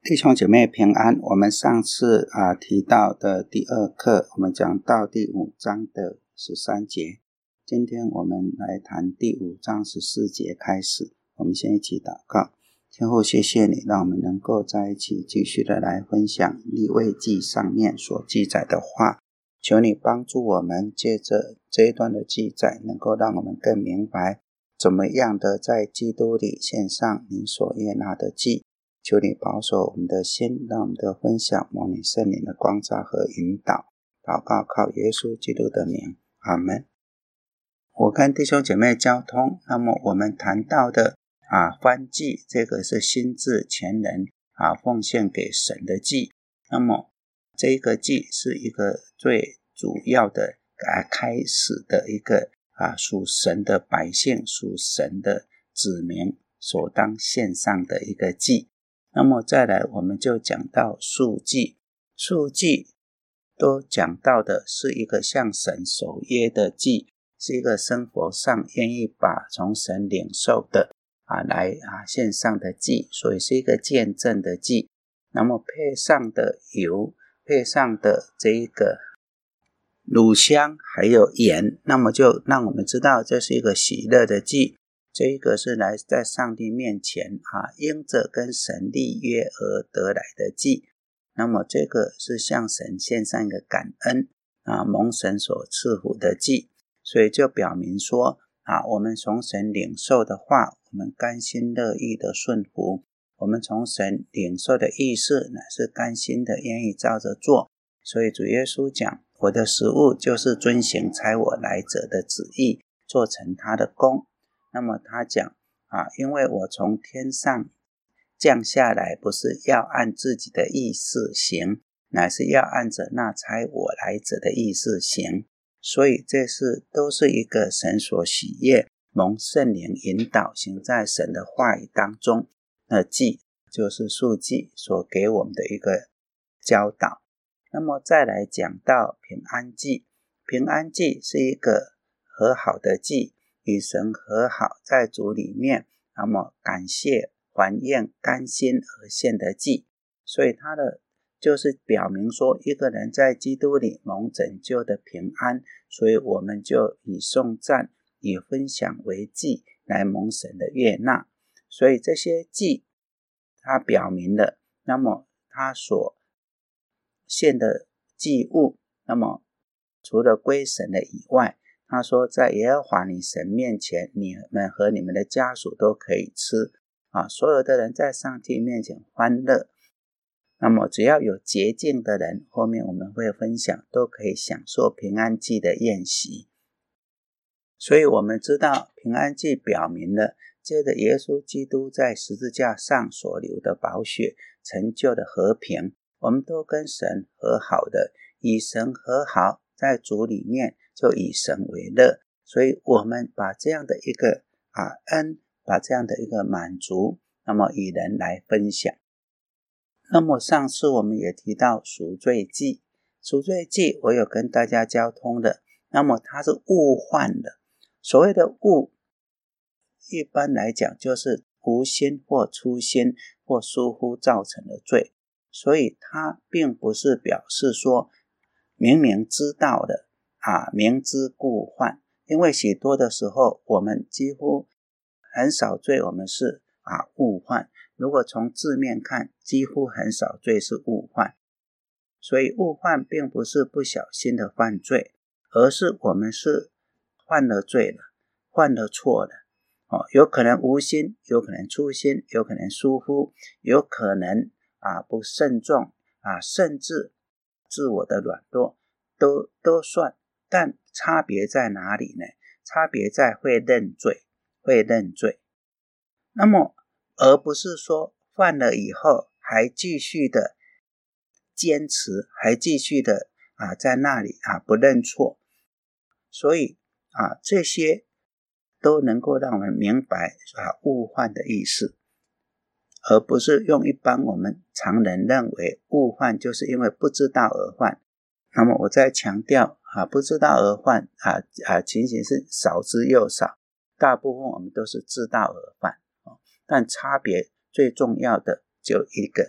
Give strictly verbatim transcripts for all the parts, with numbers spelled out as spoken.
弟兄姐妹平安，我们上次啊提到的第二课，我们讲到第五章的十三节，今天我们来谈第五章十四节开始。我们先一起祷告。天父，谢谢你让我们能够在一起继续的来分享利未记上面所记载的话，求你帮助我们借着这一段的记载，能够让我们更明白怎么样的在基督里献上你所悦纳的祭。求你保守我们的心，让我们的分享蒙你圣灵的光照和引导。祷告靠耶稣基督的名，阿们。我跟弟兄姐妹交通，那么我们谈到的啊燔祭，这个是心志全人啊奉献给神的祭。那么这个祭是一个最主要的啊开始的一个啊属神的百姓，属神的子民所当献上的一个祭。那么再来我们就讲到赎祭，赎祭都讲到的是一个向神守约的祭，是一个生活上愿意把从神领受的啊来啊献上的祭，所以是一个见证的祭。那么配上的油，配上的这一个乳香还有盐，那么就让我们知道这是一个喜乐的祭。这一个是来在上帝面前啊，因着跟神立约而得来的祭。那么这个是向神献上一个感恩啊，蒙神所赐福的祭。所以就表明说啊，我们从神领受的话，我们甘心乐意的顺服。我们从神领受的意思乃是甘心的愿意照着做。所以主耶稣讲，我的食物就是遵行差我来者的旨意，做成他的工。那么他讲啊，因为我从天上降下来，不是要按自己的意思行，乃是要按着那差我来者的意思行。所以这是都是一个神所喜悦，蒙圣灵引导行在神的话语当中的祭，就是赎祭所给我们的一个教导。那么再来讲到平安祭，平安祭是一个和好的祭，与神和好，在主里面，那么感谢还愿甘心而献的祭。所以他的就是表明说，一个人在基督里蒙拯救的平安，所以我们就以颂赞以分享为祭来蒙神的悦纳。所以这些祭他表明了，那么他所献的祭物，那么除了归神的以外，他说在耶和华你神面前，你们和你们的家属都可以吃啊，所有的人在上帝面前欢乐。那么只要有洁净的人，后面我们会分享，都可以享受平安祭的宴席。所以我们知道平安祭表明了借着耶稣基督在十字架上所流的宝血成就的和平，我们都跟神和好的，以神和好，在主里面就以神为乐。所以我们把这样的一个啊恩，把这样的一个满足，那么与人来分享。那么上次我们也提到赎罪祭，赎罪祭我有跟大家交通的，那么它是误换的。所谓的误，一般来讲就是无心或粗心或疏忽造成的罪，所以它并不是表示说明明知道的啊，明知故犯。因为许多的时候我们几乎很少罪我们是啊误犯，如果从字面看，几乎很少罪是误犯。所以误犯并不是不小心的犯罪，而是我们是犯了罪了，犯了错了。哦，有可能无心，有可能粗心，有可能疏忽，有可能啊不慎重啊，甚至自我的软弱都都算。但差别在哪里呢？差别在会认罪，会认罪。那么而不是说犯了以后还继续的坚持，还继续的啊在那里啊不认错。所以啊这些都能够让我们明白啊误犯的意思，而不是用一般我们常人认为误犯就是因为不知道而犯。那么我再强调啊，不知道而犯啊啊情形是少之又少，大部分我们都是知道而犯。但差别最重要的就一个，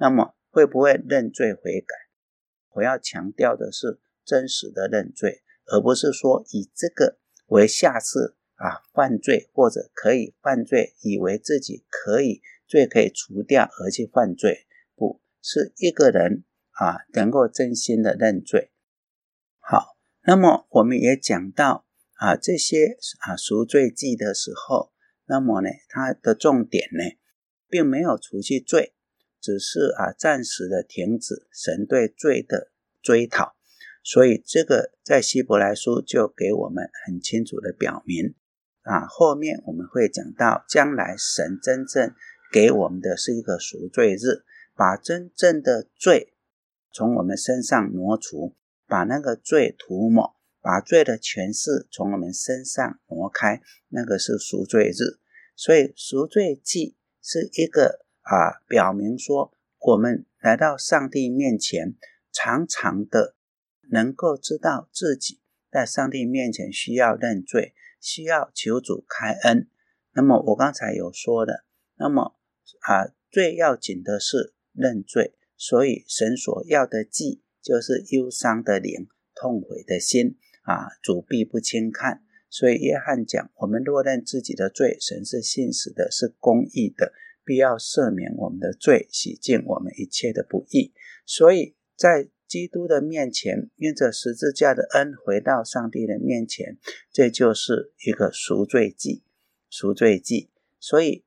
那么会不会认罪悔改？我要强调的是真实的认罪，而不是说以这个为下次啊犯罪或者可以犯罪，以为自己可以罪可以除掉而去犯罪。不是一个人啊能够真心的认罪。好，那么我们也讲到啊这些啊赎罪祭的时候，那么呢它的重点呢并没有除去罪，只是啊暂时的停止神对罪的追讨。所以这个在希伯来书就给我们很清楚的表明啊，后面我们会讲到将来神真正给我们的是一个赎罪日，把真正的罪从我们身上挪除，把那个罪涂抹，把罪的权势从我们身上挪开，那个是赎罪日。所以赎罪祭是一个啊，表明说我们来到上帝面前，常常的能够知道自己在上帝面前需要认罪，需要求主开恩。那么我刚才有说的，那么啊，最要紧的是认罪，所以神所要的祭就是忧伤的灵，痛悔的心啊，主必不轻看。所以约翰讲，我们若认自己的罪，神是信实的，是公义的，必要赦免我们的罪，洗净我们一切的不义。所以在基督的面前，因着十字架的恩回到上帝的面前，这就是一个赎罪祭。赎罪祭，所以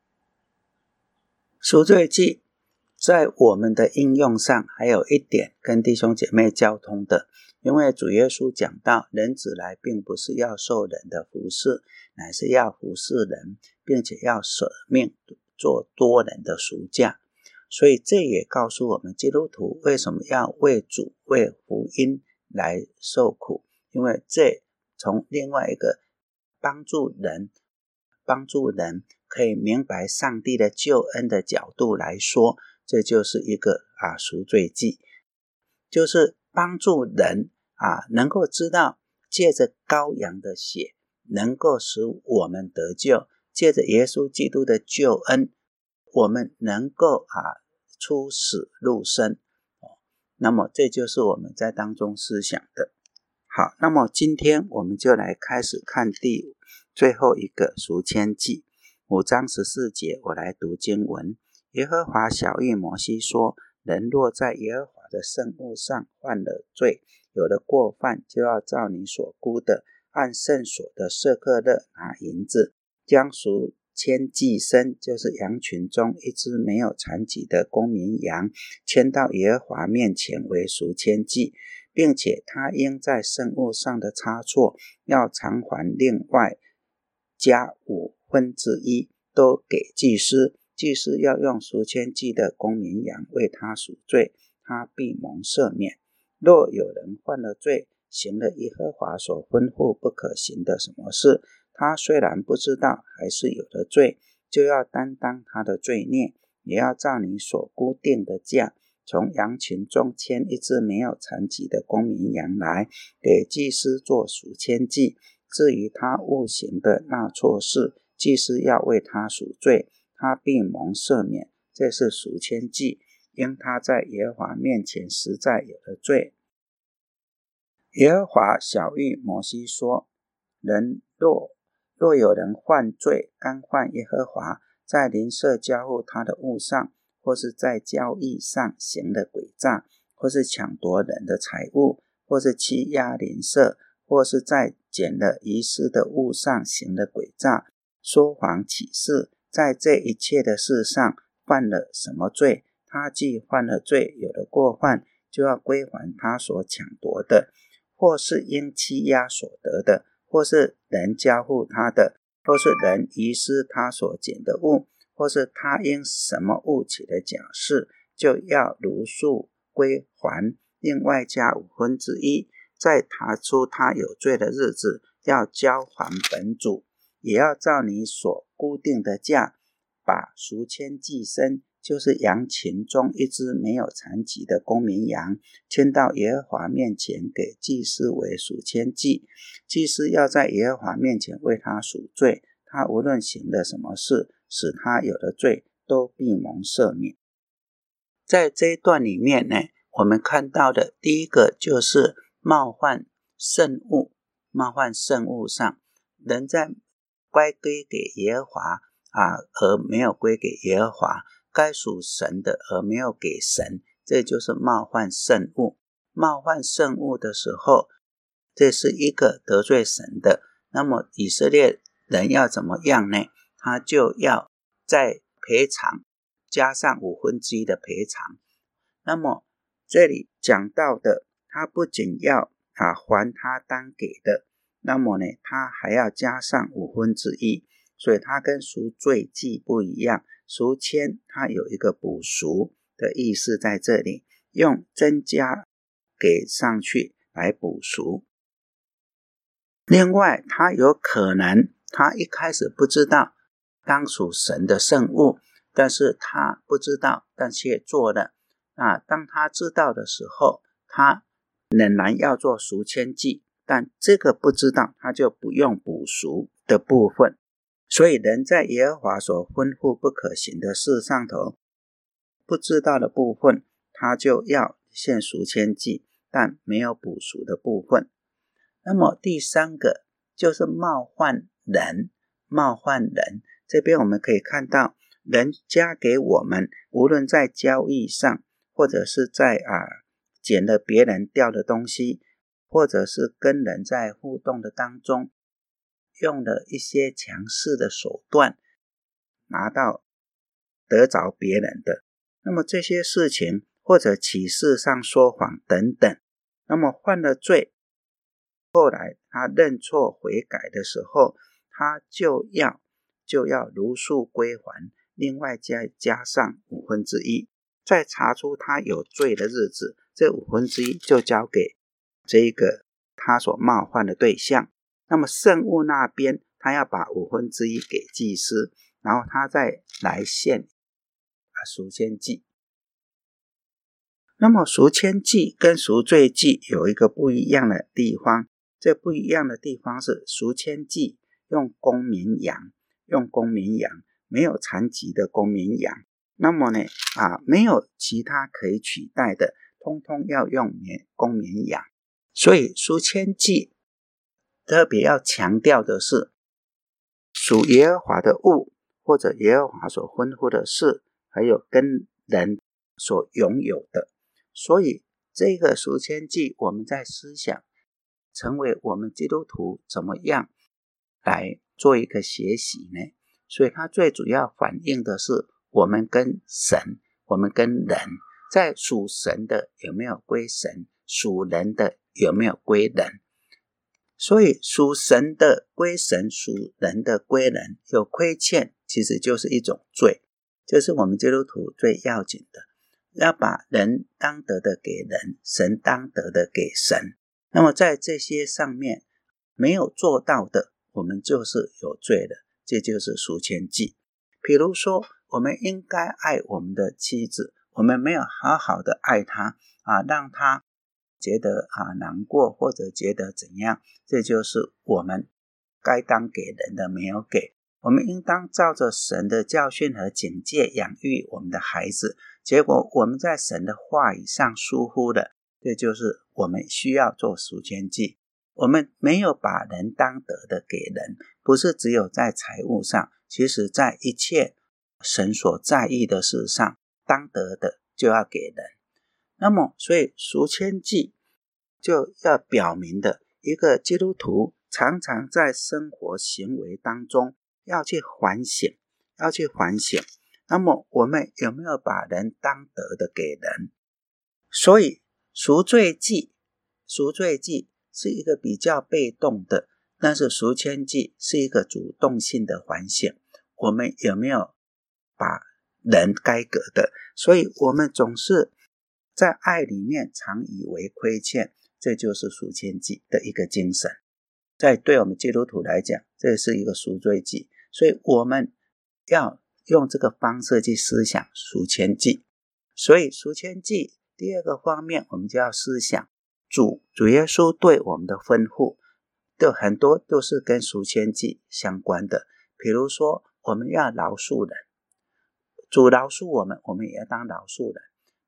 赎罪祭在我们的应用上还有一点跟弟兄姐妹交通的，因为主耶稣讲到人子来并不是要受人的服侍，乃是要服侍人，并且要舍命做多人的赎价。所以这也告诉我们基督徒为什么要为主为福音来受苦，因为这从另外一个帮助人帮助人可以明白上帝的救恩的角度来说，这就是一个啊赎罪祭，就是帮助人啊能够知道借着羔羊的血能够使我们得救，借着耶稣基督的救恩我们能够啊出死入生。那么这就是我们在当中思想的。好，那么今天我们就来开始看第最后一个赎愆祭，五章十四节，我来读经文。耶和华晓谕摩西说，人若在耶和华的圣物上犯了罪，有了过犯，就要照你所估的，按圣所的舍客勒拿银子，将赎愆祭牲，就是羊群中一只没有残疾的公绵羊，牵到耶和华面前为赎愆祭，并且他应在圣物上的差错要偿还另外加五分之一，都给祭司。祭司要用赎愆祭的公绵羊为他赎罪，他必蒙赦免。若有人犯了罪，行了耶和华所吩咐不可行的什么事，他虽然不知道，还是有了罪，就要担当他的罪孽，也要照你所估定的价，从羊群中牵一只没有残疾的公绵羊来，给祭司做赎愆祭。至于他误行的那错事，祭司要为他赎罪，他必蒙赦免。这是赎愆祭，因他在耶和华面前实在有了罪。耶和华晓谕摩西说，人若若有人犯罪，干犯耶和华，在邻舍交付他的物上，或是在交易上行了诡诈，或是抢夺人的财物，或是欺压邻舍，或是在捡了遗失的物上行了诡诈，说谎起誓，在这一切的事上犯了什么罪，他既犯了罪，有了过犯，就要归还他所抢夺的，或是因欺压所得的，或是人交付他的，或是人遗失他所捡的物，或是他因什么物起的假释，就要如数归还，另外加五分之一。在查出他有罪的日子，要交还本主，也要照你所固定的价，把赎愆祭牲，就是羊群中一只没有残疾的公绵羊，牵到耶和华面前，给祭司为赎愆祭。祭司要在耶和华面前为他赎罪，他无论行了什么事，使他有了罪，都必蒙赦免。 在这一段里面呢，我们看到的第一个就是冒犯圣物，冒犯圣物上，人在该归给耶和华啊，而没有归给耶和华，该属神的而没有给神，这就是冒犯圣物。冒犯圣物的时候，这是一个得罪神的，那么以色列人要怎么样呢？他就要在赔偿加上五分之一的赔偿。那么这里讲到的，他不仅要啊还他当给的，那么呢，他还要加上五分之一，所以他跟赎罪祭不一样。赎愆它有一个补赎的意思在这里，用增加给上去来补赎。另外，他有可能他一开始不知道当属神的圣物，但是他不知道，但却做了。啊，当他知道的时候，他仍然要做赎愆祭，但这个不知道，他就不用补赎的部分。所以人在耶和华所吩咐不可行的事上头，不知道的部分，他就要献赎愆祭，但没有补赎的部分。那么第三个就是冒犯人，冒犯人，这边我们可以看到，人加给我们，无论在交易上，或者是在啊捡了别人掉的东西，或者是跟人在互动的当中，用了一些强势的手段，拿到得着别人的，那么这些事情，或者启示上说谎等等，那么犯了罪，后来他认错悔改的时候，他就要就要如数归还，另外再加上五分之一，再查出他有罪的日子，这五分之一就交给这一个他所冒犯的对象。那么圣物那边，他要把五分之一给祭司，然后他再来献赎愆祭。那么赎愆祭跟赎罪祭有一个不一样的地方，这不一样的地方是赎愆祭用公绵羊，用公绵羊，没有残疾的公绵羊。那么呢啊，没有其他可以取代的，通通要用公绵羊。所以赎愆祭特别要强调的是，属耶和华的物，或者耶和华所吩咐的事，还有跟人所拥有的。所以这个赎愆祭，我们在思想成为我们基督徒怎么样来做一个学习呢？所以它最主要反映的是我们跟神，我们跟人，在属神的有没有归神，属人的有没有归人。所以属神的归神，属人的归人，有亏欠其实就是一种罪，这是我们基督徒最要紧的，要把人当得的给人，神当得的给神。那么在这些上面没有做到的，我们就是有罪的，这就是赎愆祭。比如说我们应该爱我们的妻子，我们没有好好的爱她啊，让她觉得啊难过，或者觉得怎样，这就是我们该当给人的没有给。我们应当照着神的教训和警戒养育我们的孩子，结果我们在神的话语上疏忽了，这就是我们需要做赎愆祭。我们没有把人当得的给人，不是只有在财务上，其实在一切神所在意的事上，当得的就要给人。那么所以赎愆祭就要表明的，一个基督徒常常在生活行为当中要去反省，要去反省。那么我们有没有把人当得的给人？所以赎罪祭，赎罪祭是一个比较被动的，但是赎愆祭是一个主动性的反省。我们有没有把人该得的？所以我们总是在爱里面常以为亏欠，这就是赎愆祭的一个精神。在对我们基督徒来讲，这是一个赎罪祭，所以我们要用这个方式去思想赎愆祭。所以赎愆祭第二个方面，我们就要思想主主耶稣对我们的吩咐，的很多都是跟赎愆祭相关的。比如说我们要饶恕人，主饶恕我们，我们也要当饶恕人。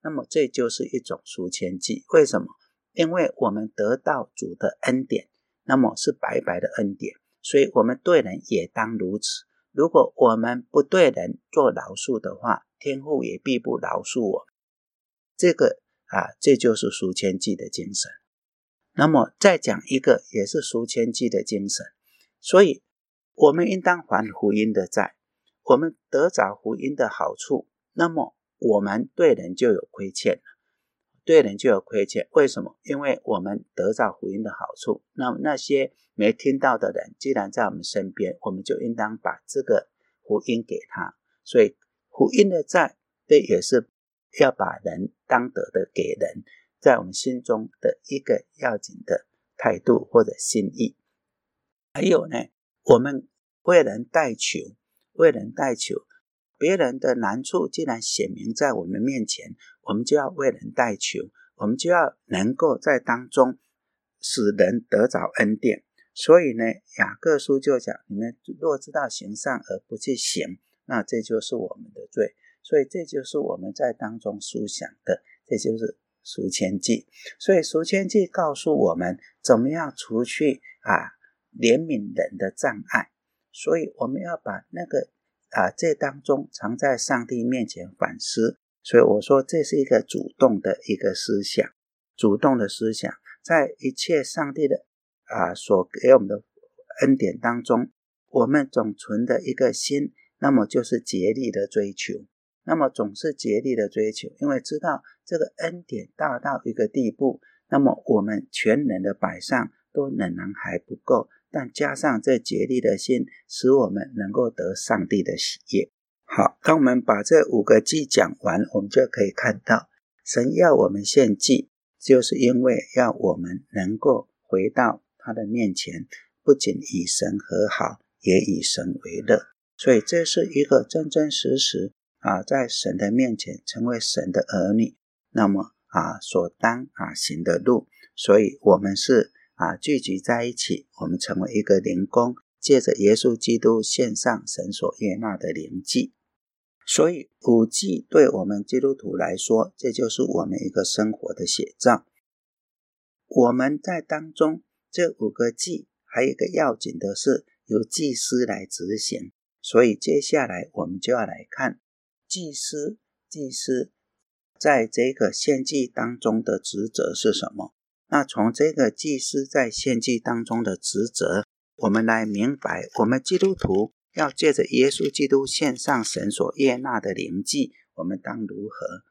那么这就是一种赎愆祭。为什么？因为我们得到主的恩典，那么是白白的恩典，所以我们对人也当如此。如果我们不对人做饶恕的话，天父也必不饶恕我们。这个啊，这就是赎愆祭的精神。那么再讲一个也是赎愆祭的精神，所以我们应当还福音的债，我们得着福音的好处，那么我们对人就有亏欠了，对人就有亏欠。为什么？因为我们得着福音的好处，那么那些没听到的人既然在我们身边，我们就应当把这个福音给他。所以福音的债，这也是要把人当得的给人，在我们心中的一个要紧的态度或者心意。还有呢，我们为人代求，为人代求，别人的难处既然显明在我们面前，我们就要为人代求，我们就要能够在当中使人得着恩典。所以呢，雅各书就讲，你们若知道行善而不去行，那这就是我们的罪。所以这就是我们在当中思想的，这就是赎愆祭。所以赎愆祭告诉我们怎么样除去啊怜悯人的障碍。所以我们要把那个啊这当中常在上帝面前反思。所以我说这是一个主动的一个思想，主动的思想，在一切上帝的啊所给我们的恩典当中，我们总存的一个心，那么就是竭力的追求。那么总是竭力的追求，因为知道这个恩典大到一个地步，那么我们全人的摆上都仍然还不够，但加上这竭力的心，使我们能够得上帝的喜悦。好，当我们把这五个祭讲完，我们就可以看到神要我们献祭，就是因为要我们能够回到他的面前，不仅与神和好，也与神为乐。所以这是一个真真实实啊，在神的面前成为神的儿女，那么啊所当啊行的路。所以我们是啊聚集在一起，我们成为一个灵宫，借着耶稣基督献上神所悦纳的灵祭。所以五祭对我们基督徒来说，这就是我们一个生活的写照。我们在当中这五个祭，还有一个要紧的是由祭司来执行。所以接下来我们就要来看祭司，祭司在这个献祭当中的职责是什么？那从这个祭司在献祭当中的职责，我们来明白我们基督徒要借着耶稣基督献上神所悦纳的灵祭，我们当如何？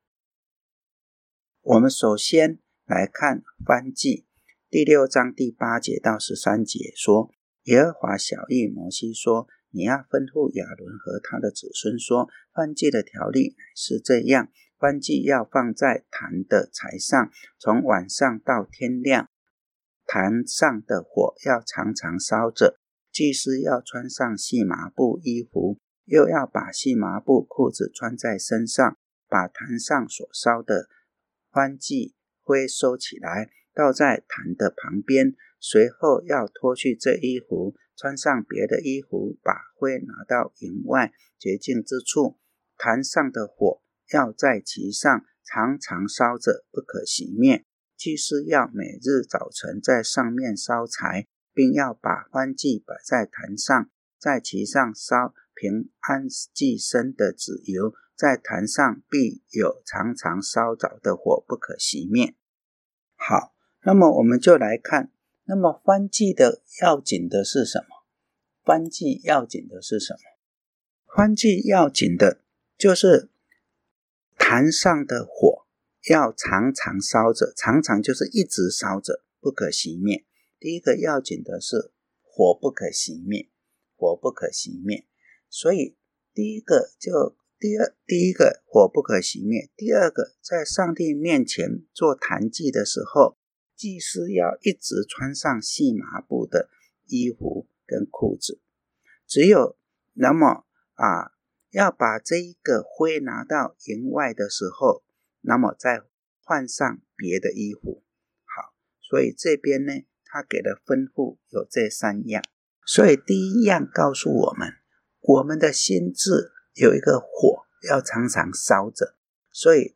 我们首先来看燔祭，第六章第八节到十三节说，耶和华晓谕摩西说，你要吩咐亚伦和他的子孙说，燔祭的条例是这样，燔祭要放在坛的柴上，从晚上到天亮，坛上的火要常常烧着，祭司要穿上细麻布衣服，又要把细麻布裤子穿在身上，把坛上所烧的燔祭灰收起来，倒在坛的旁边，随后要脱去这衣服，穿上别的衣服，把灰拿到营外洁净之处，坛上的火要在其上常常烧着，不可熄灭。祭司要每日早晨在上面烧柴，并要把燔祭摆在坛上，在其上烧平安祭牲的脂油，在坛上必有常常烧着的火，不可熄灭。好，那么我们就来看，那么燔祭的要紧的是什么？燔祭要紧的是什么？燔祭要紧的就是坛上的火要常常烧着，常常就是一直烧着，不可熄灭。第一个要紧的是火不可熄灭，火不可熄灭。所以第一个就第二第一个火不可熄灭，第二个在上帝面前做坛祭的时候，祭司要一直穿上细麻布的衣服跟裤子，只有那么啊，要把这一个灰拿到营外的时候，那么再换上别的衣服。好，所以这边呢，他给的吩咐有这三样。所以第一样告诉我们，我们的心智有一个火要常常烧着，所以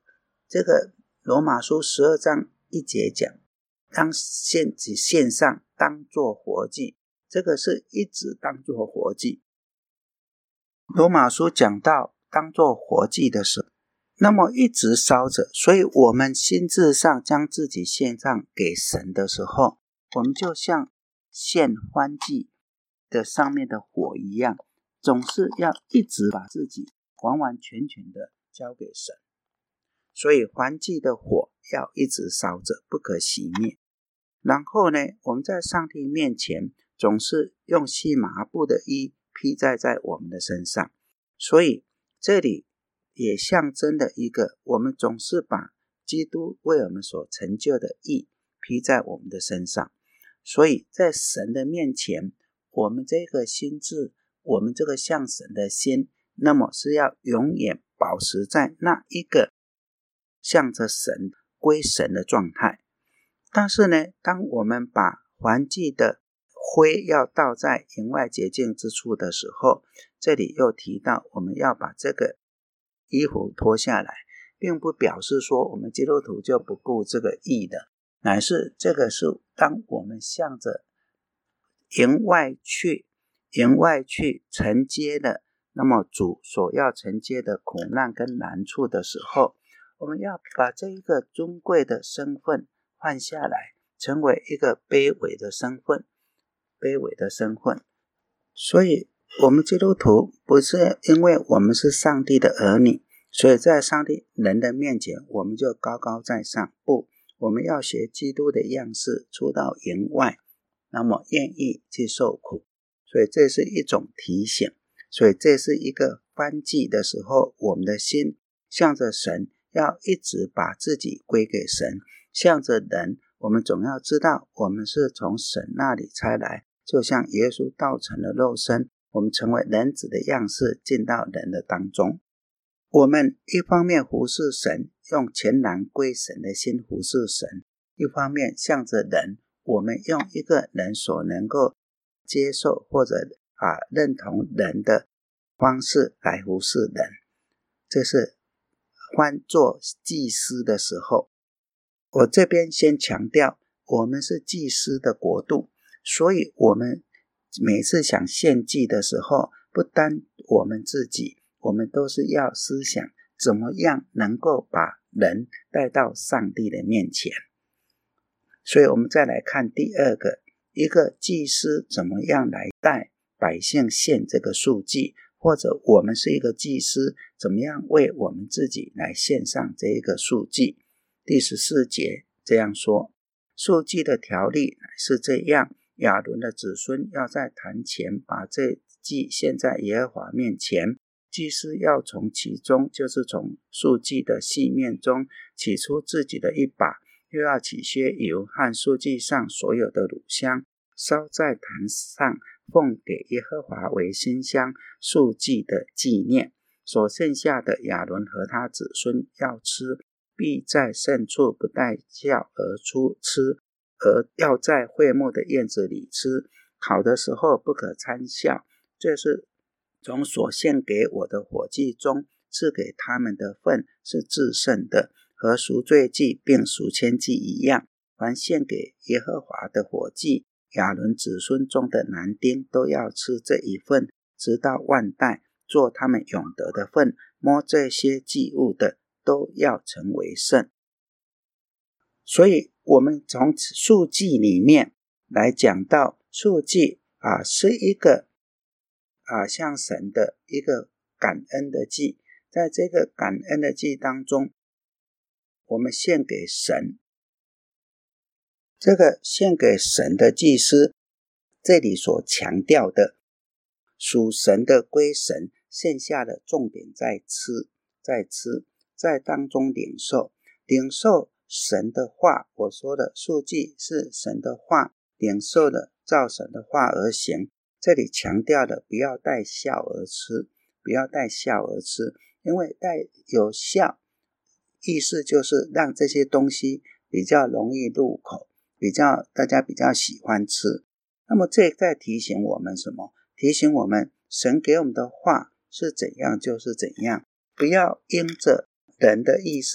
这个罗马书十二章一节讲，当献祭献上当作活祭，这个是一直当作活祭。罗马书讲到当作活祭的时候，那么一直烧着，所以我们心智上将自己献上给神的时候，我们就像献燔祭的上面的火一样，总是要一直把自己完完全全的交给神。所以燔祭的火要一直烧着，不可熄灭。然后呢，我们在上帝面前总是用细麻布的衣披在在我们的身上，所以这里也象征的一个，我们总是把基督为我们所成就的义披在我们的身上。所以在神的面前，我们这个心智，我们这个向神的心，那么是要永远保持在那一个向着神归神的状态。但是呢，当我们把燔祭的灰要倒在营外洁净之处的时候，这里又提到我们要把这个衣服脱下来，并不表示说我们基督徒就不顾这个义的，乃是这个是当我们向着营外去营外去承接的，那么主所要承接的苦难跟难处的时候，我们要把这一个尊贵的身份换下来，成为一个卑微的身份卑微的身份。所以我们基督徒不是因为我们是上帝的儿女，所以在上帝人的面前我们就高高在上，不，我们要学基督的样式，出到营外，那么愿意去受苦。所以这是一种提醒，所以这是一个燔祭的时候，我们的心向着神，要一直把自己归给神。向着人，我们总要知道我们是从神那里差来，就像耶稣道成了肉身，我们成为人子的样式，进到人的当中。我们一方面服侍神，用全然归神的心服侍神，一方面向着人，我们用一个人所能够接受或者啊认同人的方式来服侍人。这是换做祭司的时候，我这边先强调，我们是祭司的国度，所以我们每次想献祭的时候，不单我们自己，我们都是要思想怎么样能够把人带到上帝的面前。所以我们再来看第二个，一个祭司怎么样来带百姓献这个素祭，或者我们是一个祭司，怎么样为我们自己来献上这一个素祭。第十四节这样说，素祭的条例是这样，亚伦的子孙要在坛前把这祭献在耶和华面前，祭司要从其中，就是从素祭的细面中取出自己的一把，又要取些油和素祭上所有的乳香，烧在坛上，奉给耶和华为馨香素祭的纪念。所剩下的亚伦和他子孙要吃，必在圣处不带笑而出吃，而要在会幕的院子里吃。烤的时候不可掺笑，这是从所献给我的火祭中赐给他们的份，是至圣的，和赎罪祭并赎愆祭一样。凡献给耶和华的火祭，亚伦子孙中的男丁都要吃这一份，直到万代，做他们永得的份。摸这些祭物的都要成为圣。所以我们从素祭里面来讲到，素祭啊是一个啊向神的一个感恩的祭。在这个感恩的祭当中，我们献给神，这个献给神的祭司，这里所强调的属神的归神，剩下的重点在吃，在吃，在当中领受，领受神的话。我说的素祭是神的话，领受的照神的话而行。这里强调的不要带笑而吃，不要带笑而吃，因为带有笑，意思就是让这些东西比较容易入口，比较大家比较喜欢吃。那么这在提醒我们什么？提醒我们神给我们的话是怎样就是怎样，不要因着人的意思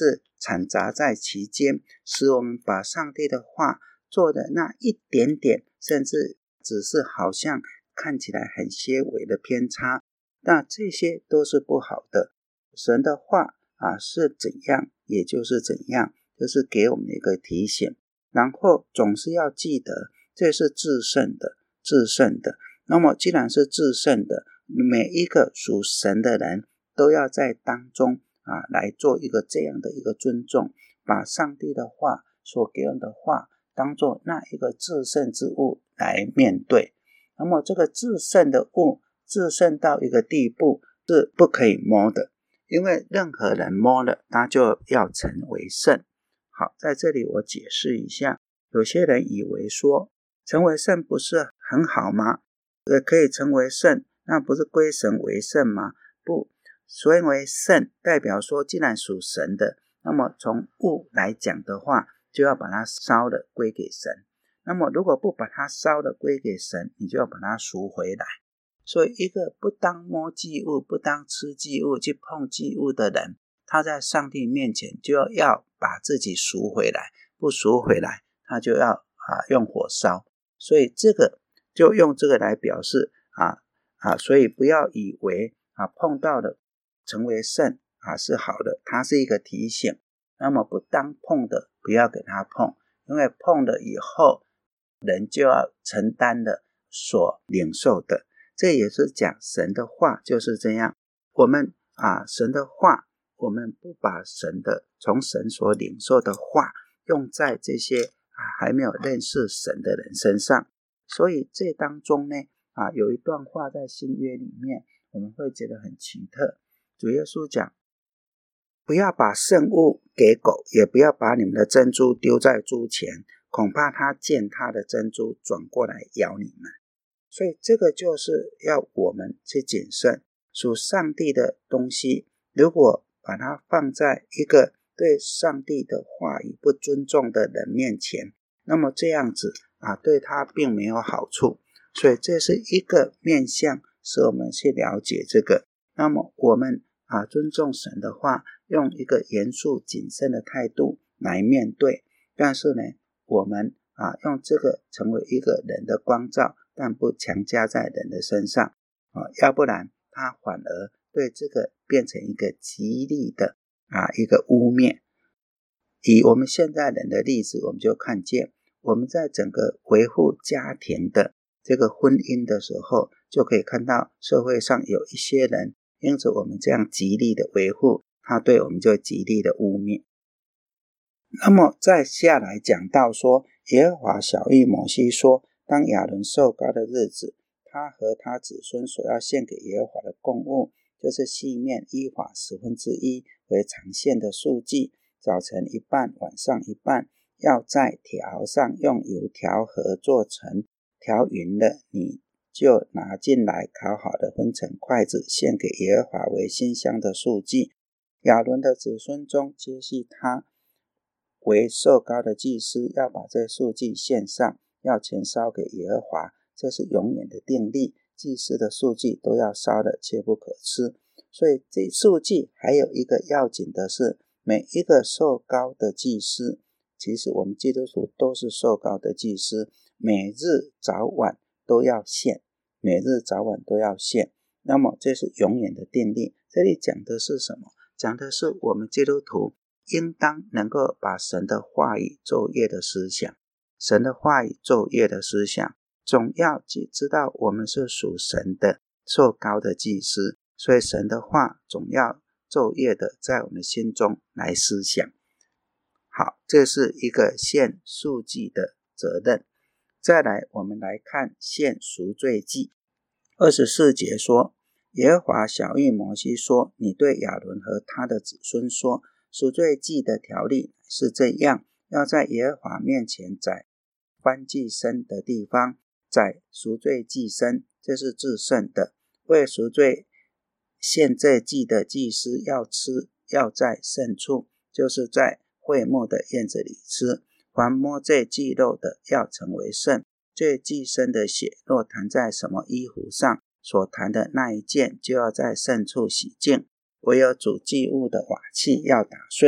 掺杂在其间，使我们把上帝的话做的那一点点，甚至只是好像看起来很些微的偏差，那这些都是不好的。神的话啊是怎样也就是怎样，就是给我们一个提醒，然后总是要记得这是至圣的至圣的。那么既然是至圣的，每一个属神的人都要在当中啊来做一个这样的一个尊重，把上帝的话所给我们的话当作那一个至圣之物来面对。那么这个至圣的物至圣到一个地步是不可以摸的，因为任何人摸了他就要成为圣。好，在这里我解释一下，有些人以为说成为圣不是很好吗？也可以成为圣，那不是归神为圣吗？不，所谓圣代表说既然属神的，那么从物来讲的话，就要把它烧了归给神。那么如果不把它烧了归给神，你就要把它赎回来。所以一个不当摸祭物不当吃祭物去碰祭物的人，他在上帝面前就要把自己赎回来，不赎回来他就要啊用火烧。所以这个就用这个来表示啊啊，所以不要以为啊碰到了成为圣啊是好的，它是一个提醒。那么不当碰的不要给他碰，因为碰了以后人就要承担了所领受的。这也是讲神的话就是这样，我们啊神的话，我们不把神的从神所领受的话用在这些啊还没有认识神的人身上。所以这当中呢啊有一段话在新约里面我们会觉得很奇特，主耶稣讲，不要把圣物给狗，也不要把你们的珍珠丢在猪前，恐怕它见它的珍珠转过来咬你们。所以这个就是要我们去谨慎属上帝的东西，如果把它放在一个对上帝的话语不尊重的人面前，那么这样子啊对他并没有好处。所以这是一个面向使我们去了解这个。那么我们啊尊重神的话，用一个严肃谨慎的态度来面对，但是呢我们啊用这个成为一个人的光照，但不强加在人的身上啊，要不然他反而对这个变成一个极力的啊一个污蔑。以我们现在人的例子，我们就看见我们在整个维护家庭的这个婚姻的时候，就可以看到社会上有一些人因此我们这样极力的维护，他对我们就极力的污蔑。那么再下来讲到说，耶和华晓谕摩西说，当亚伦受膏的日子，他和他子孙所要献给耶和华的供物，就是细面依法十分之一为常献的素祭，早晨一半晚上一半，要在铁熬上用油调和做成，调匀了你就拿进来烤好的分成筷子，献给耶和华为馨香的素祭。亚伦的子孙中接续他为受膏的祭司，要把这素祭献上，要全烧给耶和华，这是永远的定例，祭司的素祭都要烧的，切不可吃。所以这素祭还有一个要紧的是，每一个受膏的祭司，其实我们基督徒都是受膏的祭司，每日早晚都要献，每日早晚都要献。那么这是永远的定例。这里讲的是什么？讲的是我们基督徒应当能够把神的话语昼夜的思想，神的话语昼夜的思想，总要知道我们是属神的受膏的祭司，所以神的话总要昼夜的在我们心中来思想。好，这是一个献素祭的责任。再来我们来看献赎罪祭。二十四节说，耶和华晓谕摩西说，你对亚伦和他的子孙说，赎罪祭的条例是这样，要在耶和华面前宰燔祭牲的地方宰赎罪祭牲，这是至圣的。为赎罪献这祭的祭司要吃，要在圣处，就是在会幕的院子里吃。凡摸这祭肉的要成为圣。这祭牲的血若弹在什么衣服上，所弹的那一件就要在圣处洗净。唯有煮祭物的瓦器要打碎，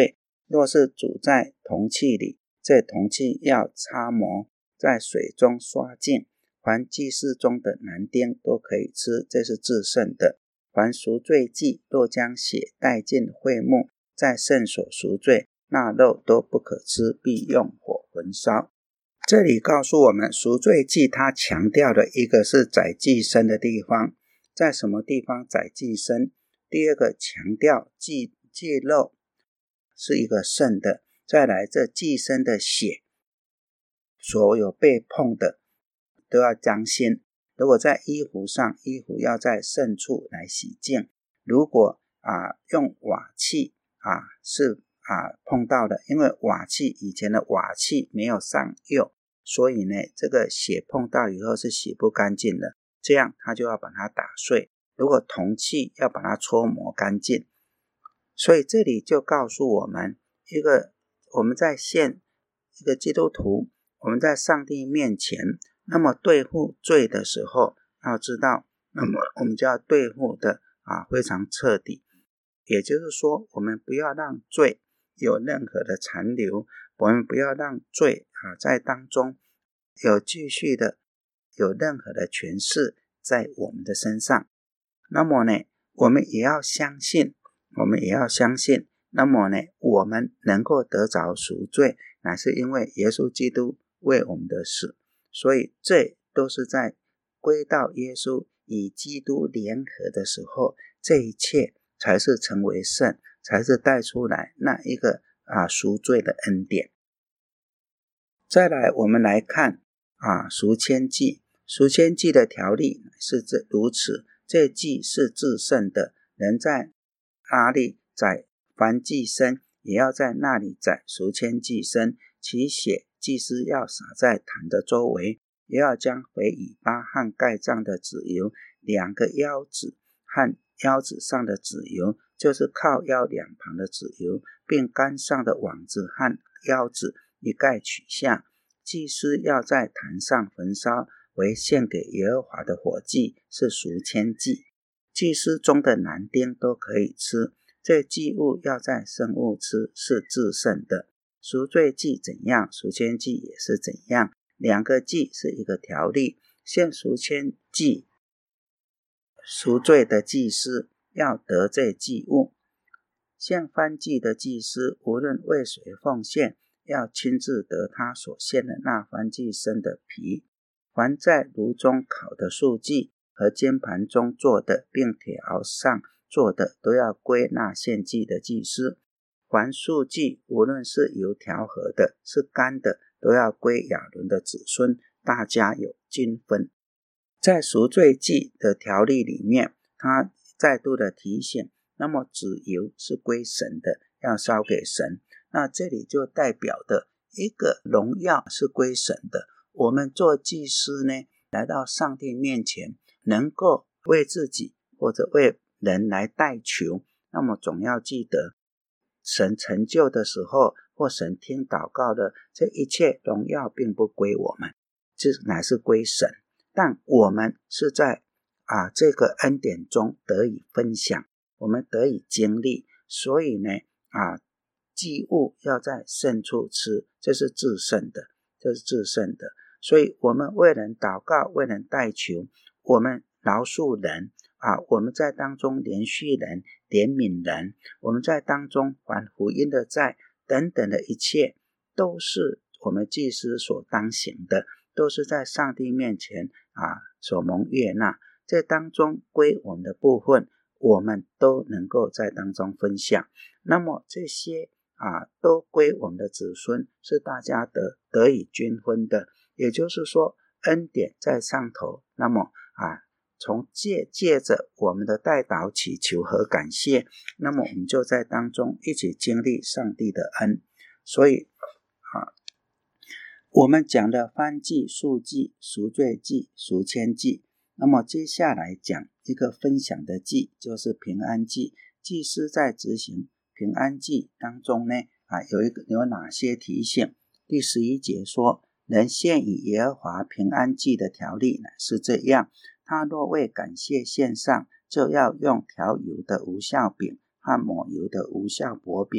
若是煮在铜器里，这铜器要擦磨，在水中刷净。凡祭祀中的男丁都可以吃，这是至圣的。凡赎罪祭若将血带进会幕，在圣所赎罪，那肉都不可吃，必用火焚烧。这里告诉我们，赎罪祭它强调的一个是宰祭牲的地方，在什么地方宰祭牲？第二个强调祭祭肉是一个圣的，再来这祭牲的血，所有被碰的都要彰显。如果在衣服上，衣服要在圣处来洗净。如果啊用瓦器啊是啊碰到的，因为瓦器以前的瓦器没有上釉，所以呢这个血碰到以后是洗不干净的，这样他就要把它打碎。如果铜器要把它搓磨干净。所以这里就告诉我们一个，我们在献一个基督徒，我们在上帝面前，那么对付罪的时候，要知道，那么我们就要对付的啊非常彻底。也就是说，我们不要让罪有任何的残留，我们不要让罪啊在当中有继续的有任何的权势在我们的身上。那么呢，我们也要相信，我们也要相信，那么呢，我们能够得着赎罪，乃是因为耶稣基督为我们的死。所以这都是在归到耶稣与基督联合的时候，这一切才是成为圣，才是带出来那一个啊赎罪的恩典。再来我们来看啊赎愆祭，赎愆祭的条例是这如此，这祭是至圣的，人在哪里宰燔祭牲，也要在那里宰赎愆祭牲，其血祭司要洒在坛的周围，也要将肥尾巴和盖脏的脂油，两个腰子和腰子上的脂油，就是靠腰两旁的脂油，并杆上的网子和腰子一概取下。祭司要在坛上焚烧，为献给耶和华的火祭，是赎愆祭。祭司中的男丁都可以吃，这祭物要在圣物吃，是至圣的。赎罪祭怎样，赎愆祭也是怎样，两个祭是一个条例。献赎愆祭赎罪的祭司要得这祭物，献燔祭的祭司无论为谁奉献，要亲自得他所献的那燔祭牲的皮。凡在炉中烤的素祭和煎盘中做的，并铁熬上做的，都要归那献祭的祭司。凡素祭无论是油调和的，是干的，都要归亚伦的子孙，大家有均分。在赎罪祭的条例里面，他再度的提醒，那么脂油是归神的，要烧给神。那这里就代表的一个荣耀是归神的。我们做祭司呢，来到上帝面前，能够为自己或者为人来代求，那么总要记得神成就的时候，或神听祷告的，这一切荣耀并不归我们，这乃是归神。但我们是在啊这个恩典中得以分享，我们得以经历，所以呢啊祭物要在圣处吃，这是至圣的，这是至圣的。所以我们为人祷告，为人代求，我们饶恕人啊，我们在当中怜恤人，怜悯人，我们在当中还福音的债等等的一切，都是我们祭司所当行的，都是在上帝面前啊所蒙悦纳。在当中归我们的部分，我们都能够在当中分享。那么这些啊都归我们的子孙，是大家得得以均分的。也就是说，恩典在上头，那么啊从借借着我们的代祷祈求和感谢，那么我们就在当中一起经历上帝的恩。所以啊我们讲的燔祭、素祭、赎罪祭、赎愆祭，那么接下来讲一个分享的祭，就是平安祭。祭司在执行平安祭当中呢，啊有一个有哪些提醒？第十一节说，人献以耶和华平安祭的条例呢是这样：他若为感谢献上，就要用调油的无酵饼和抹油的无酵薄饼，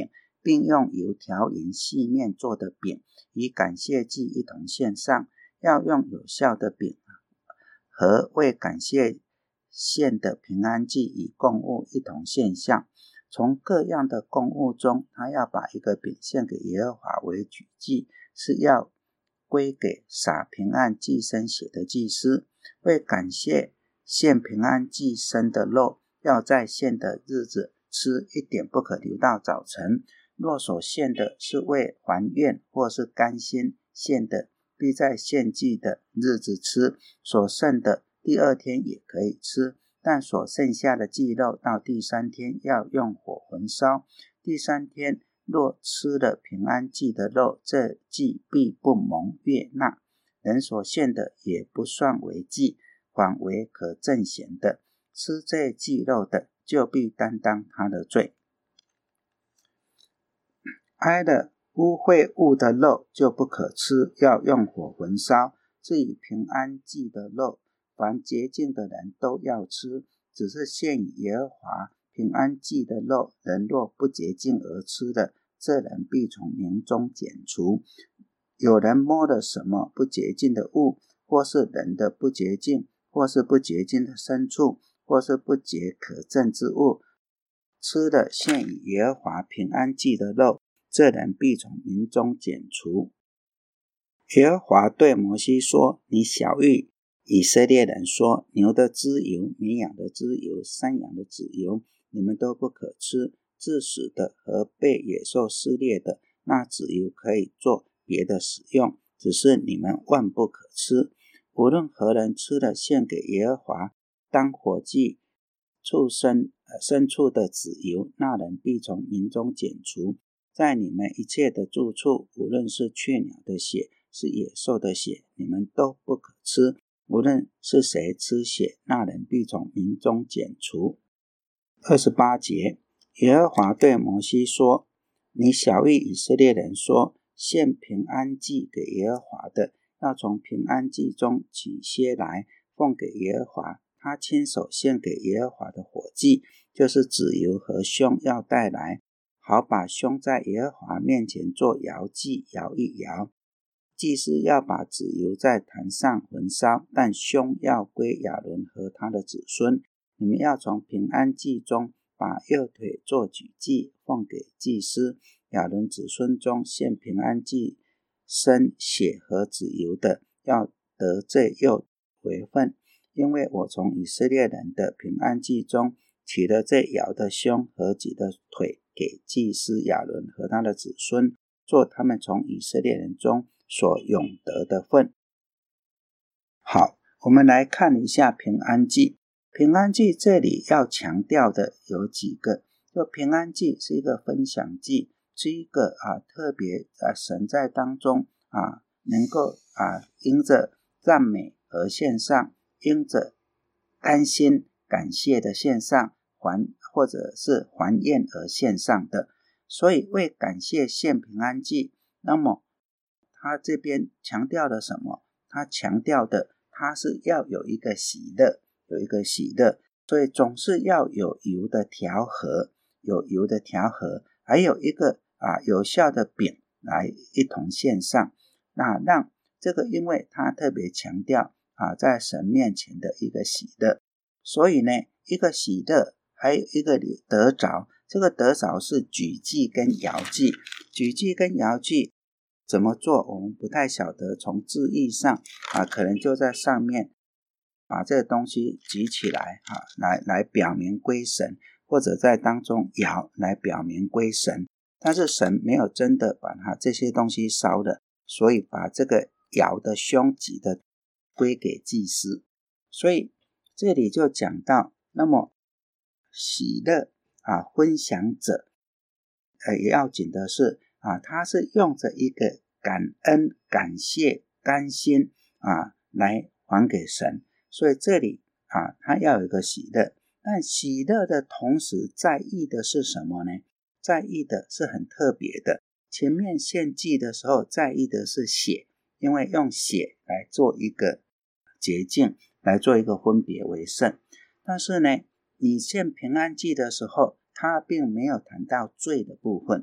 并用油调匀细面做的饼与感谢祭一同献上。要用有效的饼和为感谢献的平安祭与供物一同献上。从各样的供物中，他要把一个饼献给耶和华为举祭，是要归给洒平安祭牲血的祭司。为感谢献平安祭牲的肉，要在献的日子吃，一点不可留到早晨。若所献的是为还愿或是甘心献的，必在献祭的日子吃，所剩的第二天也可以吃，但所剩下的祭肉到第三天要用火焚烧。第三天若吃了平安祭的肉，这祭必不蒙悦纳，人所献的也不算为祭，反为可憎嫌的。吃这祭肉的，就必担当他的罪。挨了污秽物的肉就不可吃，要用火焚烧。至于平安祭的肉，凡洁净的人都要吃，只是献与耶和华平安祭的肉，人若不洁净而吃的，这人必从民中剪除。有人摸了什么不洁净的物，或是人的不洁净，或是不洁净的牲畜，或是不洁可憎之物，吃了献与耶和华平安祭的肉，这人必从民中剪除。耶和华对摩西说：你晓谕以色列人说，牛的脂油、绵羊的脂油、山羊的脂油，你们都不可吃。致死的和被野兽撕裂的，那脂油可以做别的使用，只是你们万不可吃。无论何人吃了献给耶和华当火祭畜生、呃、牲畜的脂油，那人必从民中剪除。在你们一切的住处，无论是雀鸟的血，是野兽的血，你们都不可吃。无论是谁吃血，那人必从民中剪除。二十八节，耶和华对摩西说：你晓谕以色列人说，献平安祭给耶和华的，要从平安祭中取些来，奉给耶和华。他亲手献给耶和华的火祭，就是脂油和胸要带来，好把胸在耶和华面前做摇祭，摇一摇。祭司要把脂油在坛上焚烧，但胸要归亚伦和他的子孙。你们要从平安祭中把右腿做举祭，奉给祭司。亚伦子孙中献平安祭牲血和脂油的，要得这右为分，因为我从以色列人的平安祭中取了这摇的胸和举的腿，给祭司亚伦和他的子孙，做他们从以色列人中所永得的份。好，我们来看一下平安祭。平安祭这里要强调的有几个，就平安祭是一个分享祭，是一个啊特别啊神在当中啊能够啊因着赞美而献上，因着甘心感谢的献上，还或者是还愿而献上的。所以为感谢献平安祭，那么他这边强调了什么？他强调的他是要有一个喜乐，有一个喜乐，所以总是要有油的调和，有油的调和，还有一个啊有效的饼来一同献上。那让这个，因为他特别强调啊在神面前的一个喜乐，所以呢一个喜乐，还有一个得着。这个得着是举祭跟摇祭，举祭跟摇祭怎么做我们不太晓得，从字义上啊，可能就在上面把这个东西举起来啊，来来表明归神，或者在当中摇来表明归神。但是神没有真的把它这些东西烧了，所以把这个摇的胸举的归给祭司。所以这里就讲到，那么喜乐啊，分享者呃也要紧的是啊，他是用着一个感恩、感谢、甘心啊来还给神，所以这里啊，他要有一个喜乐。但喜乐的同时，在意的是什么呢？在意的是很特别的。前面献祭的时候，在意的是血，因为用血来做一个洁净，来做一个分别为圣。但是呢，你献平安祭的时候，他并没有谈到罪的部分，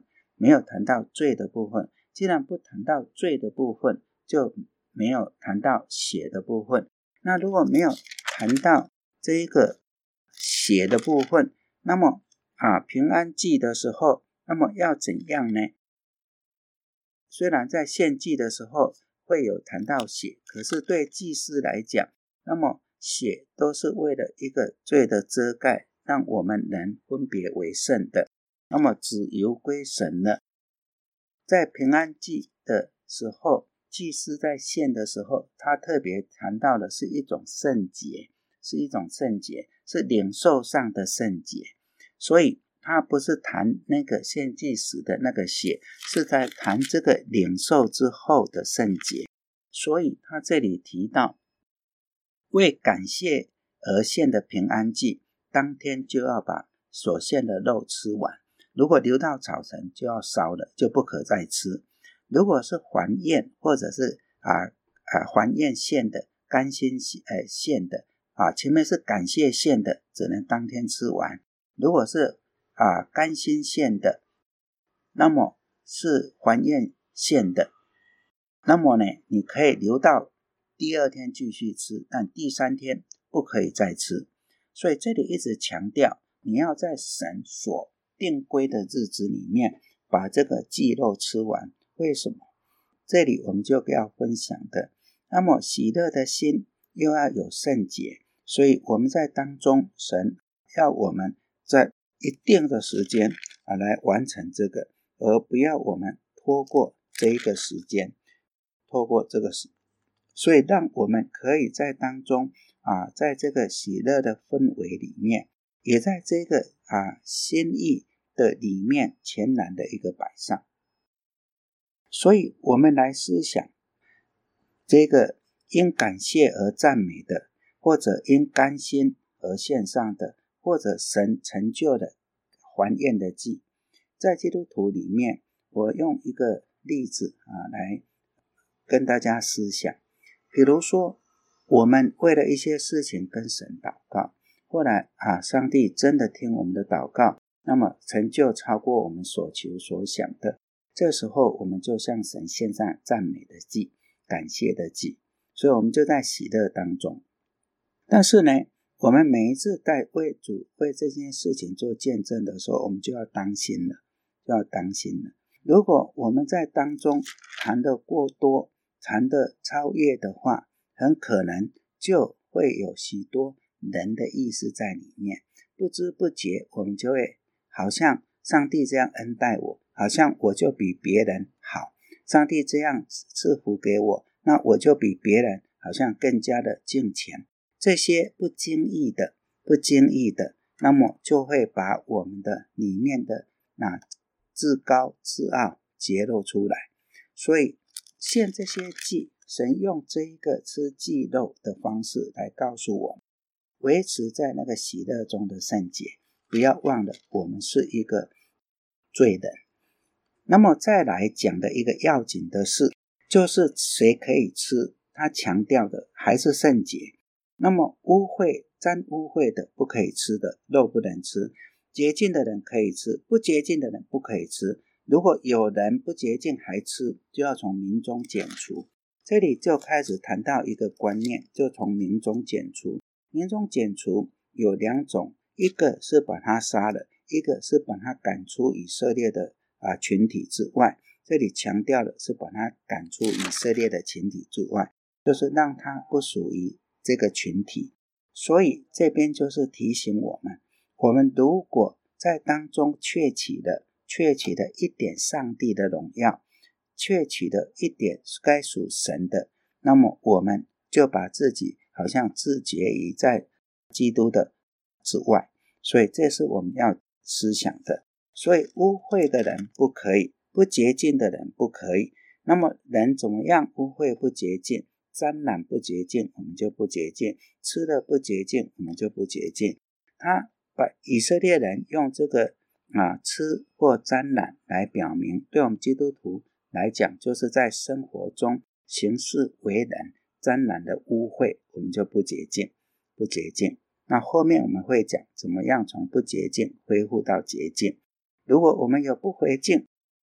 没有谈到罪的部分。既然不谈到罪的部分，就没有谈到血的部分。那如果没有谈到这一个血的部分，那么啊平安祭的时候，那么要怎样呢？虽然在献祭的时候会有谈到血，可是对祭司来讲，那么血都是为了一个罪的遮盖，让我们能分别为圣的，那么只由归神了。在平安祭的时候，祭司在献的时候，他特别谈到的是一种圣洁，是一种圣洁，是领受上的圣洁。所以他不是谈那个献祭时的那个血，是在谈这个领受之后的圣洁。所以他这里提到，为感谢而献的平安祭，当天就要把所献的肉吃完，如果留到早晨就要烧了，就不可再吃。如果是还愿或者是啊啊还愿献的甘心呃献的啊，前面是感谢献的，只能当天吃完。如果是啊甘心献的，那么是还愿献的，那么呢，你可以留到第二天继续吃，但第三天不可以再吃。所以这里一直强调，你要在神所定规的日子里面把这个祭肉吃完。为什么？这里我们就要分享的，那么喜乐的心又要有圣洁，所以我们在当中，神要我们在一定的时间啊来完成这个，而不要我们拖过这一个时间，拖过这个时，所以让我们可以在当中啊，在这个喜乐的氛围里面，也在这个啊心意的里面全然的一个摆上。所以我们来思想这个因感谢而赞美的，或者因甘心而献上的，或者神成就的还愿的祭。在基督徒里面，我用一个例子啊来跟大家思想。比如说，我们为了一些事情跟神祷告，后来啊上帝真的听我们的祷告，那么成就超过我们所求所想的，这时候我们就向神献上赞美的祭，感谢的祭，所以我们就在喜乐当中。但是呢，我们每一次在为主为这件事情做见证的时候，我们就要当心了，就要当心了。如果我们在当中谈得过多，谈得超越的话，很可能就会有许多人的意思在里面，不知不觉我们就会好像上帝这样恩待我，好像我就比别人好，上帝这样赐福给我，那我就比别人好像更加的敬虔。这些不经意的不经意的，那么就会把我们的里面的那自高自傲揭露出来。所以献这些祭，神用这一个吃祭肉的方式来告诉我们，维持在那个喜乐中的圣洁，不要忘了我们是一个罪人。那么再来讲的一个要紧的事，就是谁可以吃，他强调的还是圣洁。那么污秽沾污秽的不可以吃的肉不能吃，洁净的人可以吃，不洁净的人不可以吃。如果有人不洁净还吃，就要从民中剪除。这里就开始谈到一个观念，就从民中剪除。民中剪除有两种，一个是把他杀了，一个是把他赶出以色列的、啊、群体之外。这里强调的是把他赶出以色列的群体之外，就是让他不属于这个群体。所以这边就是提醒我们，我们如果在当中确取了确取了一点上帝的荣耀，确取了一点该属神的，那么我们就把自己好像自结于在基督的之外。所以这是我们要思想的。所以污秽的人不可以，不洁净的人不可以。那么人怎么样污秽不洁净？沾染不洁净，我们就不洁净；吃了不洁净，我们就不洁净。他把以色列人用这个啊吃或沾染来表明，对我们基督徒来讲，就是在生活中行事为人沾染的污秽，我们就不洁净，不洁净。那后面我们会讲怎么样从不洁净恢复到洁净。如果我们有不洁净，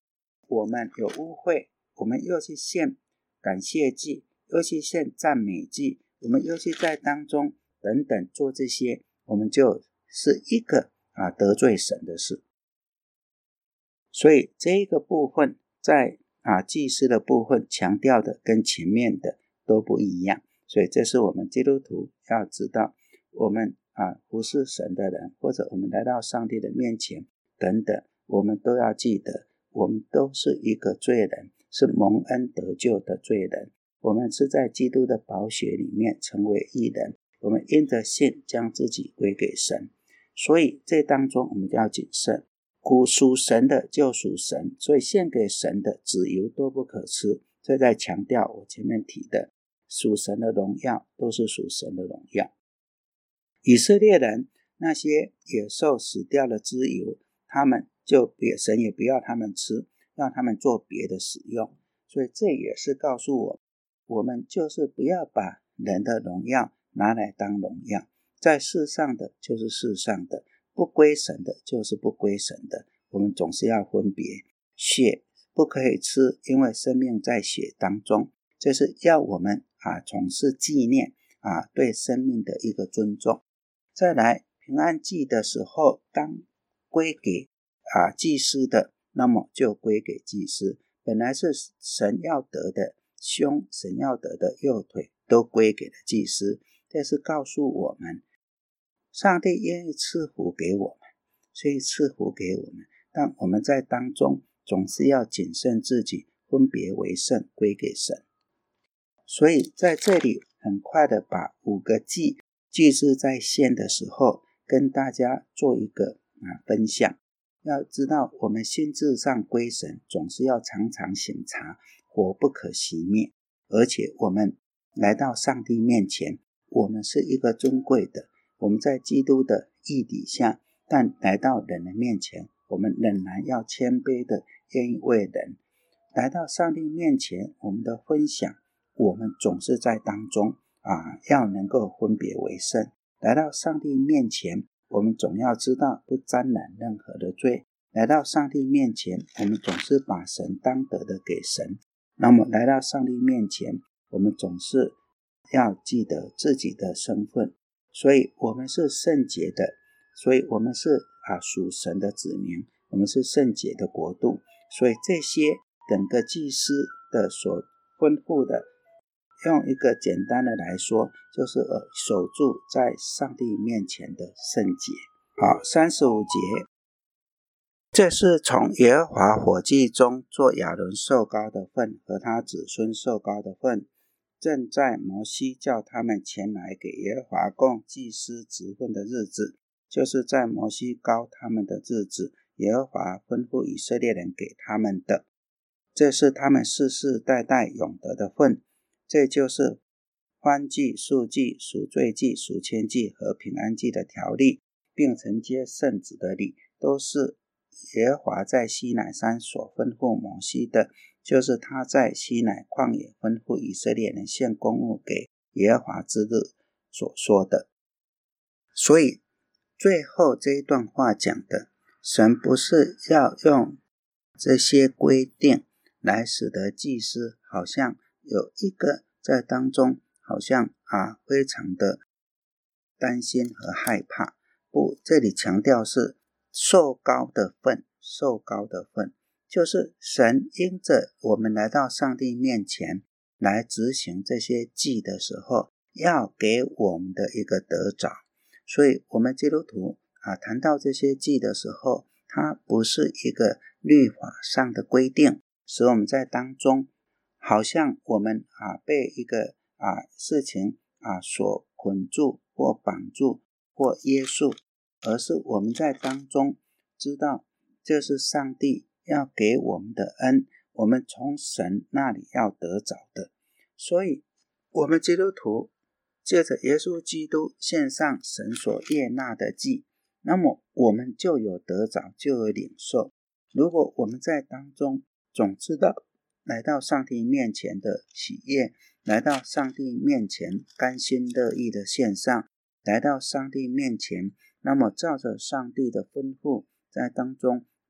我们有污秽，我们又去献感谢祭，又去献赞美祭，我们又去在当中等等做这些，我们就是一个啊得罪神的事。所以这一个部分在啊祭司的部分强调的跟前面的都不一样，所以这是我们基督徒要知道，我们啊服侍神的人，或者我们来到上帝的面前等等，我们都要记得，我们都是一个罪人，是蒙恩得救的罪人，我们是在基督的宝血里面成为义人，我们因着信将自己归给神。所以这当中我们就要谨慎，属神的就属神，所以献给神的脂油都不可吃。这在强调我前面提的，属神的荣耀都是属神的荣耀。以色列人那些野兽死掉的脂油，他们就神也不要他们吃，让他们做别的使用。所以这也是告诉我，我们就是不要把人的荣耀拿来当荣耀，在世上的就是世上的，不归神的就是不归神的，我们总是要分别。血不可以吃，因为生命在血当中，这是要我们啊总是纪念啊对生命的一个尊重。再来平安祭的时候，当归给啊祭司的，那么就归给祭司，本来是神要得的胸，神要得的右腿都归给了祭司。这是告诉我们，上帝愿意赐福给我们，所以赐福给我们，但我们在当中总是要谨慎自己，分别为圣，归给神。所以在这里很快的把五个祭祭司在献的时候跟大家做一个啊分享。要知道我们心智上归神，总是要常常省察，火不可熄灭，而且我们来到上帝面前，我们是一个尊贵的，我们在基督的义底下，但来到人的面前，我们仍然要谦卑的愿意为人。来到上帝面前，我们的分享，我们总是在当中啊，要能够分别为圣。来到上帝面前，我们总要知道不沾染任何的罪。来到上帝面前，我们总是把神当得的给神。那么来到上帝面前，我们总是要记得自己的身份，所以我们是圣洁的，所以我们是啊属神的子民，我们是圣洁的国度。所以这些整个祭司的所吩咐的，用一个简单的来说，就是呃守住在上帝面前的圣洁。好，三十五节，这是从耶和华火祭中做亚伦受膏的份和他子孙受膏的份，正在摩西叫他们前来给耶和华供祭司职分的日子，就是在摩西膏他们的日子，耶和华吩咐以色列人给他们的，这是他们世世代代永得的份。这就是燔祭、素祭、赎罪祭、赎愆祭和平安祭的条例，并承接圣旨的礼，都是耶和华在西乃山所吩咐摩西的，就是他在西乃旷野吩咐以色列人献供物给耶和华之日所说的。所以最后这一段话讲的，神不是要用这些规定来使得祭司好像有一个在当中好像啊非常的担心和害怕，不，这里强调是受膏的份，受膏的份就是神因着我们来到上帝面前来执行这些祭的时候，要给我们的一个得着。所以我们基督徒啊谈到这些祭的时候，它不是一个律法上的规定，使我们在当中好像我们啊被一个啊事情啊所捆住或绑住或约束，而是我们在当中知道这是上帝要给我们的恩，我们从神那里要得着的。所以我们基督徒借着耶稣基督献上神所悦纳的祭，那么我们就有得着，就有领受。如果我们在当中总知道来到上帝面前的喜悦，来到上帝面前甘心乐意的献上，来到上帝面前，那么照着上帝的吩咐在当中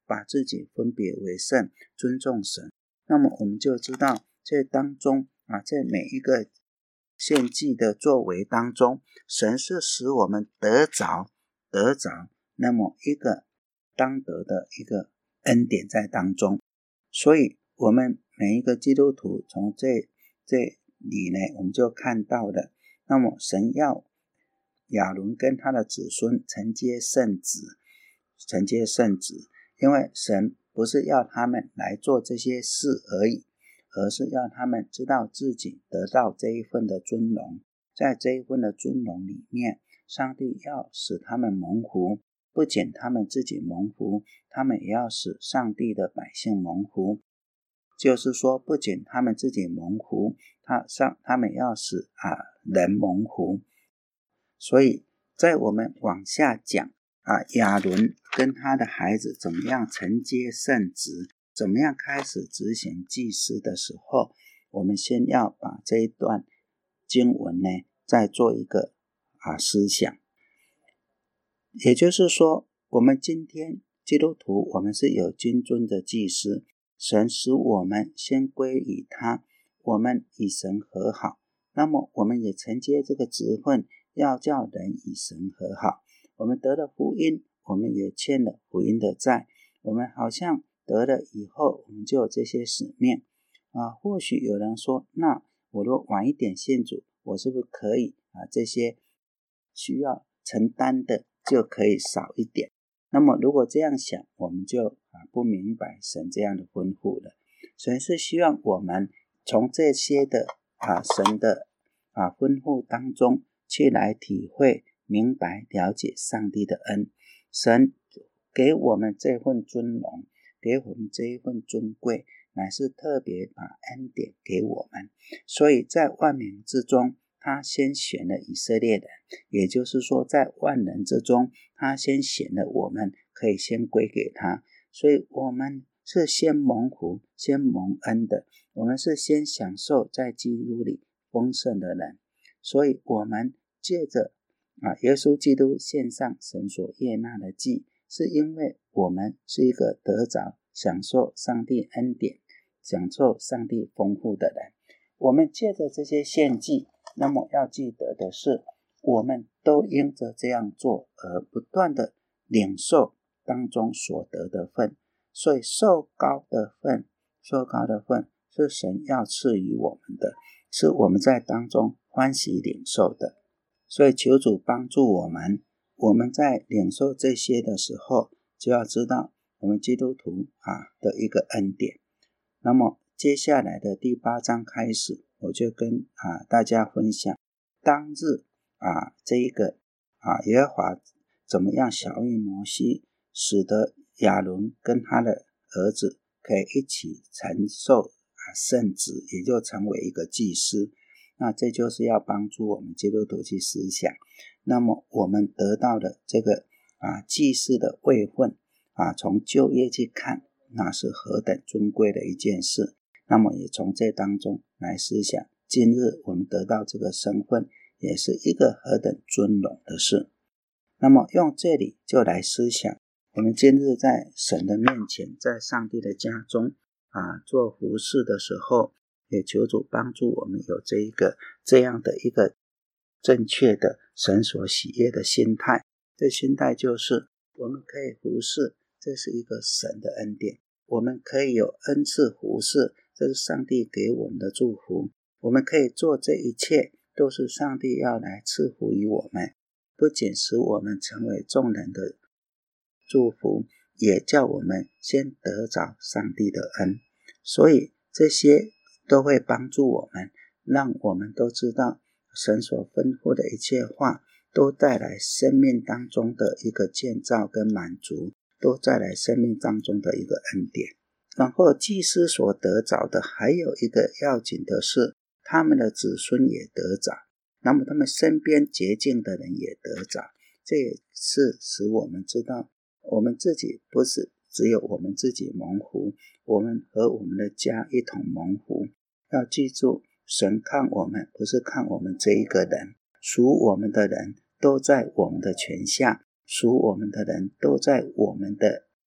把自己分别为圣，尊重神。那么我们就知道这当中啊，在每一个献祭的作为当中，神是使我们得着得着那么一个当得的一个恩典在当中。所以我们每一个基督徒从这这里呢，我们就看到了，那么神要亚伦跟他的子孙承接圣旨，承接圣旨，因为神不是要他们来做这些事而已，而是要他们知道自己得到这一份的尊荣。在这一份的尊荣里面，上帝要使他们蒙福，不仅他们自己蒙福，他们也要使上帝的百姓蒙福。就是说，不仅他们自己蒙福，他上他们要使啊人蒙福。所以在我们往下讲啊，亚伦跟他的孩子怎么样承接圣职，怎么样开始执行祭司的时候，我们先要把这一段经文呢再做一个啊思想。也就是说，我们今天基督徒，我们是有君尊的祭司，神使我们先归于他，我们与神和好，那么我们也承接这个职分，要叫人与神和好。我们得了福音，我们也欠了福音的债，我们好像得了以后，我们就有这些使命啊。或许有人说，那我若晚一点信主，我是不是可以啊？这些需要承担的就可以少一点。那么如果这样想，我们就啊不明白神这样的吩咐了。神是希望我们从这些的啊神的啊吩咐当中去来体会、明白、了解上帝的恩。神给我们这份尊荣，给我们这一份尊贵，乃是特别把恩典给我们。所以在万民之中，他先选了以色列人，也就是说在万人之中，他先选了我们，可以先归给他。所以我们是先蒙福、先蒙恩的，我们是先享受在基督里丰盛的人。所以我们借着啊耶稣基督献上神所悦纳的祭，是因为我们是一个得着享受上帝恩典、享受上帝丰富的人。我们借着这些献祭，那么要记得的是，我们都因着这样做而不断的领受当中所得的份。所以受膏的份，受膏的份是神要赐予我们的，是我们在当中欢喜领受的。所以求主帮助我们，我们在领受这些的时候，就要知道我们基督徒啊的一个恩典。那么接下来的第八章开始，我就跟啊大家分享当日啊这一个啊耶和华怎么样晓谕摩西，使得亚伦跟他的儿子可以一起承受啊圣职，也就成为一个祭司。那这就是要帮助我们基督徒去思想，那么我们得到的这个啊祭司的位分啊，从旧约去看，那是何等尊贵的一件事。那么也从这当中来思想，今日我们得到这个身份，也是一个何等尊荣的事。那么用这里就来思想，我们今日在神的面前，在上帝的家中啊做服事的时候，也求主帮助我们有这一个这样的一个正确的神所喜悦的心态。这心态就是我们可以服事，这是一个神的恩典，我们可以有恩赐服事，这是上帝给我们的祝福。我们可以做这一切，都是上帝要来赐福于我们，不仅使我们成为众人的祝福，也叫我们先得着上帝的恩。所以这些都会帮助我们，让我们都知道神所吩咐的一切话都带来生命当中的一个建造跟满足，都带来生命当中的一个恩典。然后祭司所得着的还有一个要紧的是，他们的子孙也得着，那么他们身边洁净的人也得着。这也是使我们知道，我们自己不是只有我们自己蒙福，我们和我们的家一同蒙福。要记住，神看我们不是看我们这一个人，属我们的人都在我们的权下，属我们的人都在我们的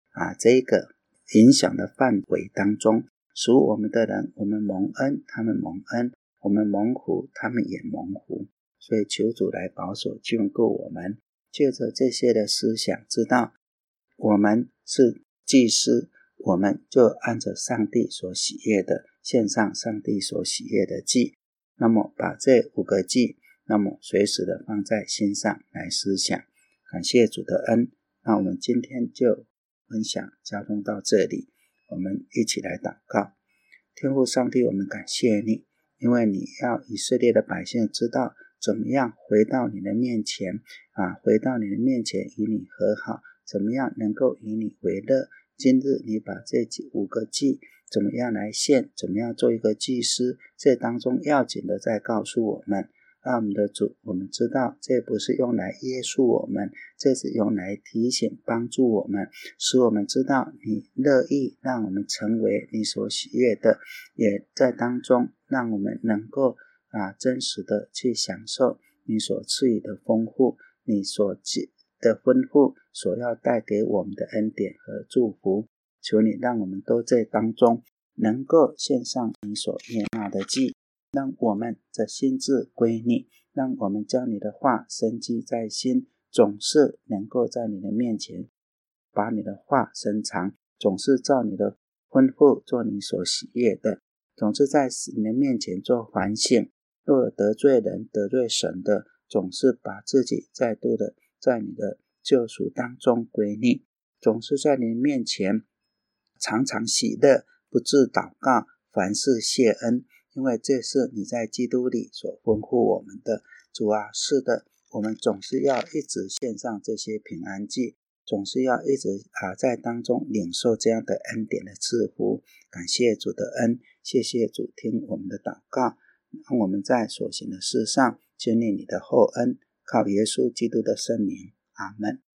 啊这个影响的范围当中，属我们的人，我们蒙恩，他们蒙恩，我们蒙福，他们也蒙福。所以求主来保守眷顾我们，借着这些的思想，知道我们是祭司，我们就按着上帝所喜悦的献上上帝所喜悦的祭，那么把这五个祭那么随时的放在心上来思想。感谢主的恩，那我们今天就分享交通到这里，我们一起来祷告。天父上帝，我们感谢你，因为你要以色列的百姓知道怎么样回到你的面前啊，回到你的面前与你和好，怎么样能够与你为乐。今日你把这五个祭怎么样来献，怎么样做一个祭司，这当中要紧的在告诉我们。啊，我们的主，我们知道这不是用来约束我们，这是用来提醒帮助我们，使我们知道你乐意让我们成为你所喜悦的，也在当中让我们能够啊真实的去享受你所赐予的丰富，你所的吩咐所要带给我们的恩典和祝福。求你让我们都在当中能够献上你所悦纳的祭，让我们的心志归你，让我们将你的话深记在心，总是能够在你的面前把你的话深藏，总是照你的吩咐做你所喜悦的，总是在你的面前做反省，若有得罪人得罪神的，总是把自己再度的在你的救赎当中归你，总是在你面前常常喜乐，不致祷告，凡事谢恩，因为这是你在基督里所吩咐我们的。主啊，是的，我们总是要一直献上这些平安祭，总是要一直啊在当中领受这样的恩典的赐福。感谢主的恩，谢谢主听我们的祷告，让我们在所行的事上经历你的厚恩，靠耶稣基督的圣名，阿们。